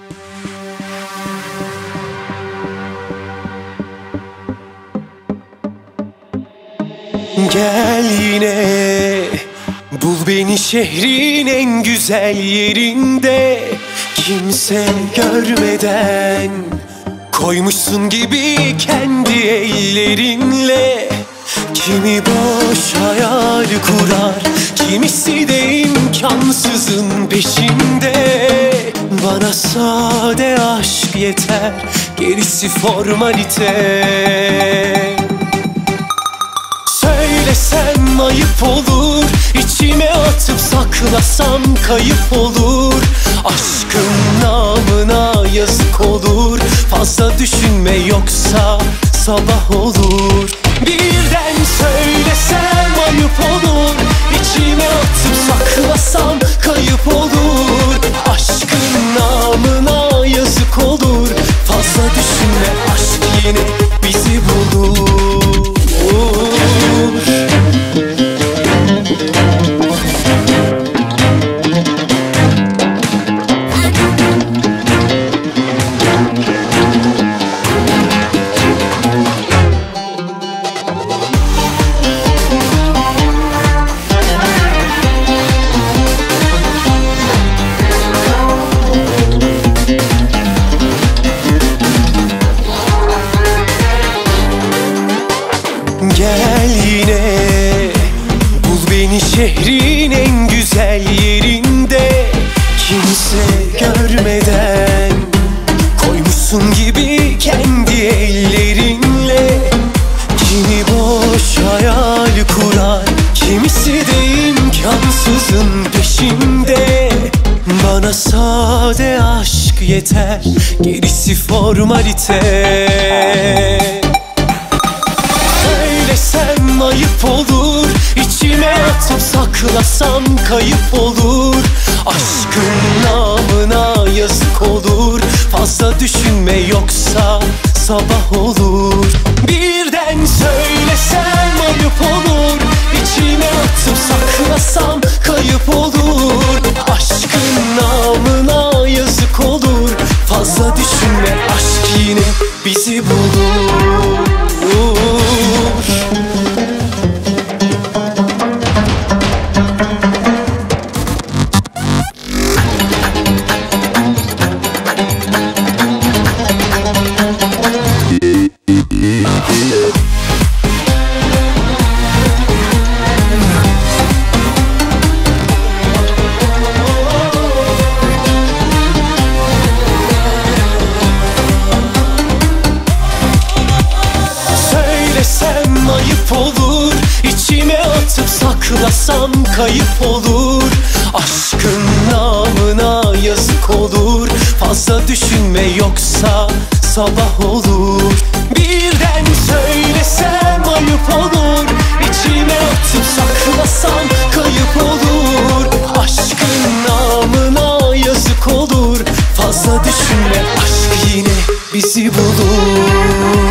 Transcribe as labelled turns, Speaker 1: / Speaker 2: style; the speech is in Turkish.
Speaker 1: Gel yine, bul beni şehrin en güzel yerinde. Kimse görmeden koymuşsun gibi kendi ellerinle. Kimi boş hayal kurar, kimisi de imkansızın peşinde. Bana sade aşk yeter, gerisi formalite. Söylesem ayıp olur, içime atıp saklasam kayıp olur. Aşkın namına yazık olur, fazla düşünme yoksa sabah olur. Birden söylesem ayıp olur, içime atıp saklasam kayıp olur. Aşkın namına yazık olur, fazla düşünme, aşk yine bizi bulur. Gel yine, bul beni şehrin en güzel yerinde. Kimse görmeden koymuşsun gibi kendi ellerinle. Kimi boş hayal kurar, kimisi de imkansızın peşinde. Bana sade aşk yeter, gerisi formalite. Söylesem ayıp olur, içime atıp saklasam kayıp olur. Aşkın namına yazık olur, fazla düşünme yoksa sabah olur. Birden söylesem ayıp olur, içime atıp saklasam kayıp olur. Aşkın namına yazık olur, fazla düşünme, aşk yine bizi bulur. Söylesem ayıp olur, içime atıp saklasam kayıp olur. Aşkın namına yazık olur, fazla düşünme yoksa sabah olur. Birden söylesem ayıp olur, içime atıp saklasam kayıp olur. Aşkın namına yazık olur, fazla düşünme, aşk yine bizi bulur.